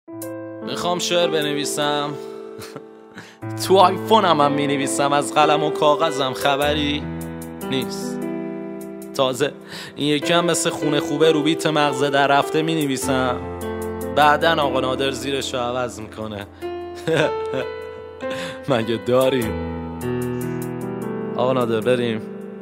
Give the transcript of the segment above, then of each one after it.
میخوام شعر بنویسم تو آیفونم هم مینویسم، از قلم و کاغذم خبری نیست. تازه این یکم مثل خونه خوبه رو بیت مغزه در رفته مینویسم، بعدن آقا نادر زیرشو عوض میکنه. مگه داریم؟ آقا نادر بریم.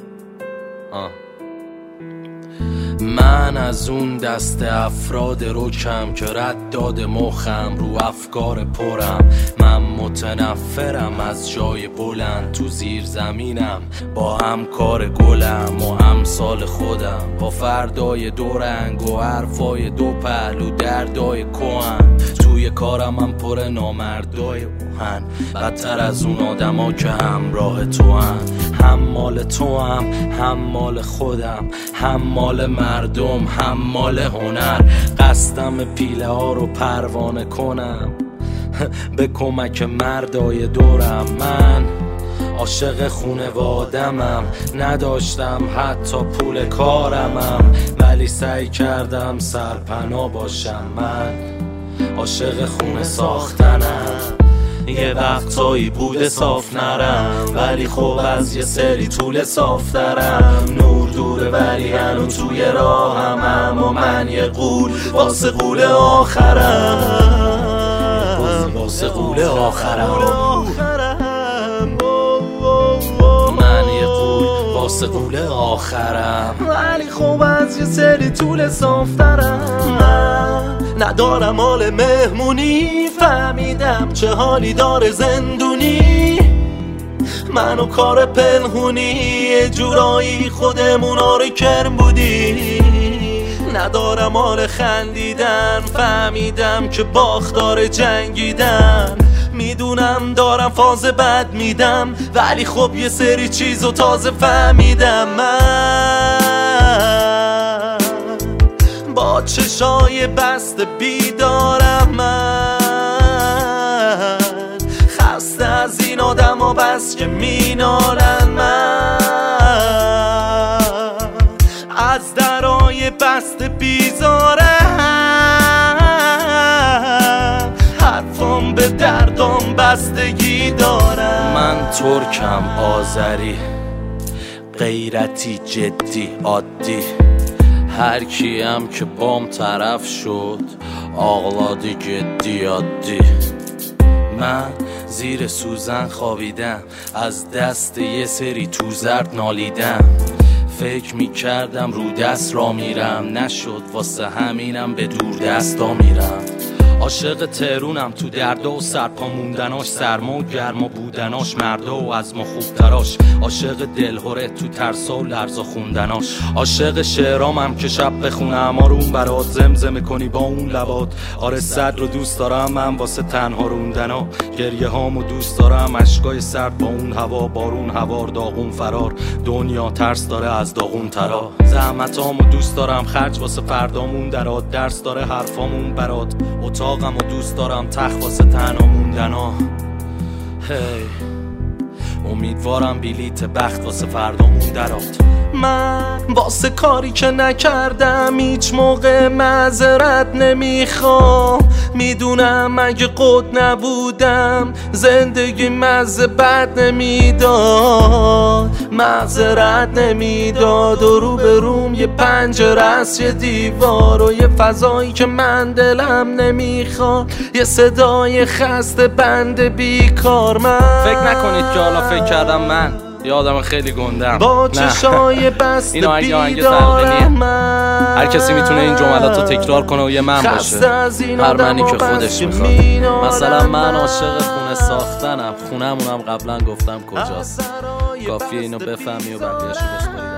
من از اون دست افراد رکم که رد داده مخم رو افکار پرم. من متنفرم از جای بلند تو زیر زمینم، با همکار گلم و امثال خودم، با فردای دو رنگ و حرفای دو پهلو دردای کهن. توی کارم هم پر نامردای اوهن، بدتر از اون آدما که همراه تو هم مال تو هم مال خودم، هم مال مردم، هم مال هنر. قصدم پیله ها رو پروانه کنم به کمک مردای دورم. من عاشق خونوادمم، نداشتم حتی پول کارمم، ولی سعی کردم سرپناه باشم. من عاشق خونه ساختنم، یه وقتایی بوده صاف نرم، ولی خب از یه سری طول صاف دارم. نور دوره ولی هنو توی راهم، و من یه قول واسه قول آخرم، واسه قول آخرم. من یه قول واسه قول آخرم، ولی خب از یه سری طول صاف دارم. ندارم حال مهمونی، فهمیدم چه حالی داره زندونی. منو کار پنهونی، یه جورایی خودمونا رو کرم بودی. ندارم حال خندیدن، فهمیدم که باختار جنگیدن. میدونم دارم فاز بد میدم، ولی خب یه سری چیزو تازه فهمیدم. من با چشای بسته بیدارم، من خسته از این آدم ها بس که مینالن. من از درای بسته بیزارم، حرفام به دردام بستگی دارم. من ترکم، آذری، غیرتی، جدی، عادی. هر کیم که بام طرف شد آغلادی جدی عادی. من زیر سوزن خوابیدم، از دست یه سری تو زرد نالیدم. فکر میکردم رو دست را میرم، نشد واسه همینم به دور دستا میرم. عاشق تهرونم، تو دردا و سرپا موندناش، سرما و گرما بودناش، مردا و از ما خوب تراش. عاشق دلهوره تو ترسا و لرزا خوندناش. عاشق شعرامم که شب بخونم آروم برات، زمزمه کنی با اون لبات. آره صد رو دوست دارم من واسه تنها روندنا، گریه هامو دوست دارم، اشکای سرد با اون هوا، بارون هوار، داغون فرار. دنیا ترس داره از داغون ترا، زحمتامو دوست دارم، خرج واسه فردامون درات. درس داره حرفامون برات، اتاقمو دوست دارم، تخت واسه تنها موندنا. هی امیدوارم بلیت بخت واسه فردامون درات. من واسه کاری که نکردم هیچ موقع معذرت نمیخوام. میدونم اگه قد نبودم زندگی مزه بد نمیداد، معذرت نمیداد. و رو به روم یه پنجره است، یه دیوار و یه فضایی که من دلم نمیخواد، یه صدای خسته بند بیکار. من فکر نکنید که حالا فکر کردم من یه آدم خیلی گندم، با چشای بسته بیدارم. هر کسی میتونه این جملات رو تکرار کنه و یه من باشه، هر منی که خودش میخواد. مثلا من عاشق خونه ساختنم، خونمونم قبلا گفتم کجاست، کافیه اینو بفهمی و بقیه‌شو بسپاری.